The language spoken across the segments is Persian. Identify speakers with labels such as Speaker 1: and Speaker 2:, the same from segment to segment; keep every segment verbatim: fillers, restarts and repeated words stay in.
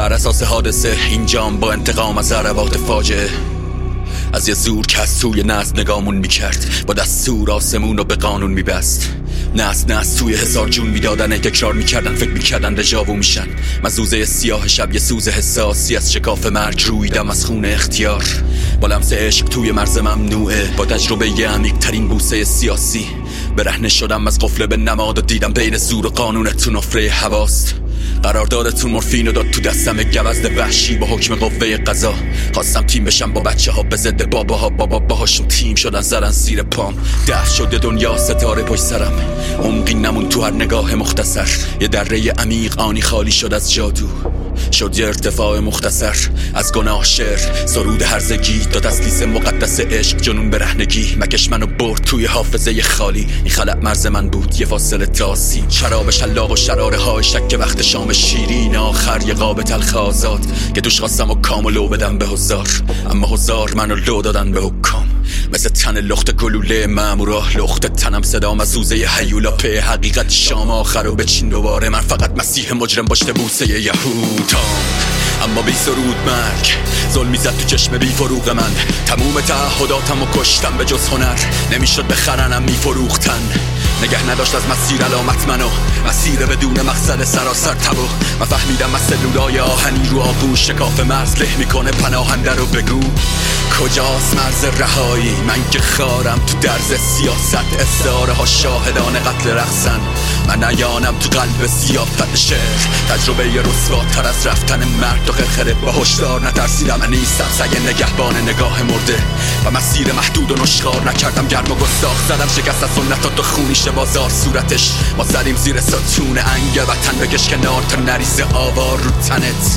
Speaker 1: بر اساس حادثه اینجام با انتقام از ضربات فاجعه. از یه زور که از توی نزد نگامون میکرد، با دستور آسمون رو به قانون میبست. نست نست توی هزار جون میدادن، تکرار میکردن، فکر میکردن دژاوو میشن. مزوزه سیاه شب یه سوز حساسی از شکاف مرگ رویدم از خون اختیار. با لمس عشق توی مرز ممنوعه، با تجربه یه عمیق ترین بوسه سیاسی. برهنه شدم از قفل به نماد و دیدم بین زور و قانونتون نفره هواست. قراردادتون مورفین رو داد تو دستم گوزد وحشی با حکم قوه قضا. خواستم تیم بشم با بچه ها به ضد باباها، بابا باهاشون تیم شدن زدن زیر پام. دفع شده دنیا ستاره پشت سرم، عمقی نمون تو هر نگاه مختصر. یه دره عمیق آنی خالی شد از جادو، شد یه ارتفاع مختصر از گناه. شعر سرود هرزگی داد از لیس مقدس عشق جنون برهنگی. مکش منو برد توی حافظه خالی، این خلق مرز من بود یه فاصله تاسی. شراب شلاق و شراره های شک وقت شام شیرین، آخر یه قاب تلخ آزاد که دوش خواستم و کام و لو بدم به هزار. اما هزار منو لو دادن به حکام، مثل تن لخت گلوله مامورا. لخت تنم صدام از سوزه هیولا په حقیقت شام آخر رو بچین دوباره. من فقط مسیح مجرم باشته بوسه یهودام، اما بی سرود مرگ ظلم میزد تو چشم بی فروغ من. تموم تعهداتم و کشتم، به جز هنر نمیشد بخرنم میفروختن. نگه نداشت از مسیر علامت منو، مسیر بدون مقصد سراسر تبو. من فهمیدم از سلولای آهنی رو آغوش شکاف مرز له میکنه پناهنده رو. بگو کجاست مرز رهایی؟ من که خارم تو درز سیاست، استعاره ها شاهدان قتل رقصن. من نیانم تو قلب سیافت شعر، تجربه ی رسواتر از رفتن مرد و خرخره. با هشدار نترسیدم، من نیستم سگ نگهبان نگاه مرده و مسیر محدود و نشخار نکردم. گرم و گستاخ زدم شکست از سنتات و خونیش بازار صورتش. ما زدیم زیر ستون انگ وطن، بکش کنار تا نریزه آوار رو تنت.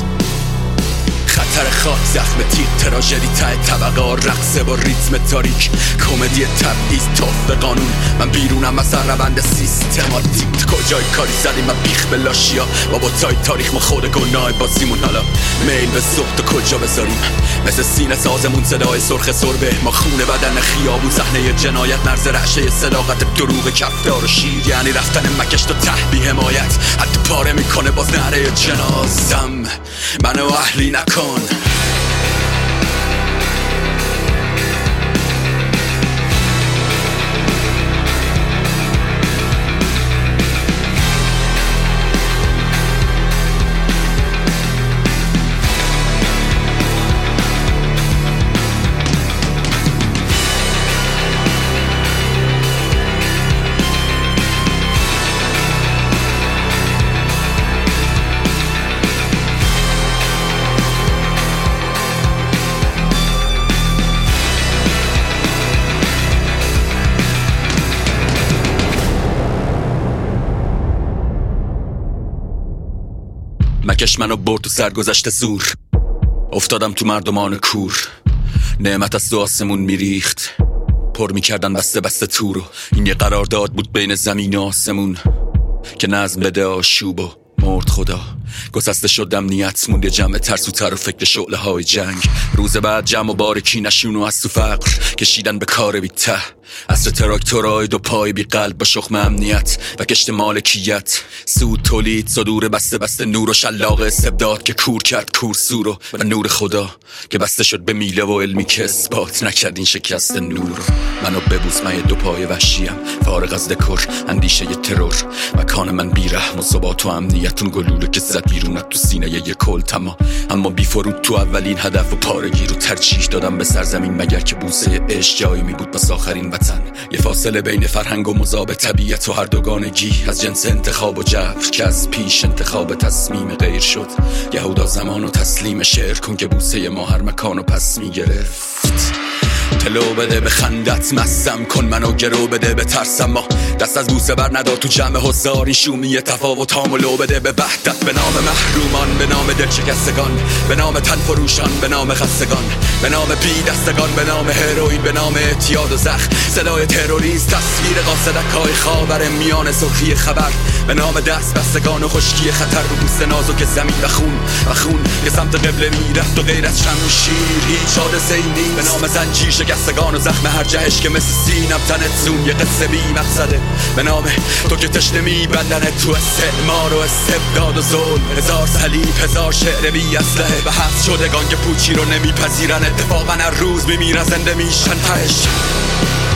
Speaker 1: خطر خاک زخم تیغ تراژدی ته طبقه، رقصه با ریتم تاریک، کمدی تبعیض توف قانون. من بیرونم از روند سیستماتیک. کجای کاری زدیم من بیخ به لاشیا، با بوتای تاریخ ما خود گناه بازیمون. حالا میل به سخت و کجا بذاریم؟ مثل سینه سازمون صدای سرخ سربه. ما خونه بدن خیابون، صحنه جنایت، مرز رعشه صداقت دروغ کفدار و شیر. یعنی رفتن مکش تا ته بی حمایت، حتی پاره میکنه باز نره جنازم. منو اهلی نکن. مکش منو برد تو سرگذشت زور، افتادم تو مردمان کور. نعمت از تو آسمون میریخت، پر میکردن بسته بسته تو رو. این یه قرارداد بود بین زمین و آسمون که نظم بده آشوب و مرد خدا. گسسته شدم نیت موند جمع ترسوتر و فکر شعله های جنگ. روز بعد جمع و بارکی نشون و از تو فقر کشیدن به کار بی ته. عصر تراکتورای دو پای بی قلب با شخم امنیت و کشت مالکیت. سود تولید صدور بسته بسته نور و شلاق استبداد که کور کرد کور سورو. و نور خدا که بسته شد به میله و علمی که اثبات نکرد این شکست نور. منو ببوس، من دو پای وحشیم فارغ از دکور اندیشه ی ترور. مکان من بی رحم و ثبات و امنیتون گلوله که زد بیرونت تو سینه ی کل تما. اما بی فرود تو اولین هدف و پارگی رو ترجیح دادم به سرزمین، مگر که بوسه عشق جایی می بود بس آخرین وطن. یه فاصله بین فرهنگ و مذاب طبیعت و هر دوگانگی از جنس انتخاب و جبر که از پیش انتخاب تصمیم غیر شد. یهودا زمان و تسلیم شعر کن که بوسه ما هر مکان و پس می گرفت. تلو بده به خندت مستم کن، منو گرو بده به ترسم. ما دست از بوسه بر ندار تو جمع هزار. این شومی تفاوت هامو بده به وحدت، به نام محرومان، به نام دل شکستگان، به نام تن فروشان، به نام خستگان، به نام بی دستگان، به نام هروئین، به نام اعتیاد و زخم. صدای تروریست تصویر قاصدک های خاور میان سرخی خبر. به نام دست بستگان و خشکی خطر رو بوست نازک زمین و خون و خون که سمت قبله میرفت و غیر از شم و شیر هیچ حادثه ای نیست. به نام زنجیر شکستگان و زخم هر جهش که مثل سینم تنت زون یه قصه بی مقصده. به نام تو که تشنه میبندنت تو استعمار و استبداد و ظلم. هزار صلیب هزار شعر بی اسلحه و حبس شدگان که پوچی رو نمیپذیرن. اتفاقا هر روز میمیرن زنده میشن تهش.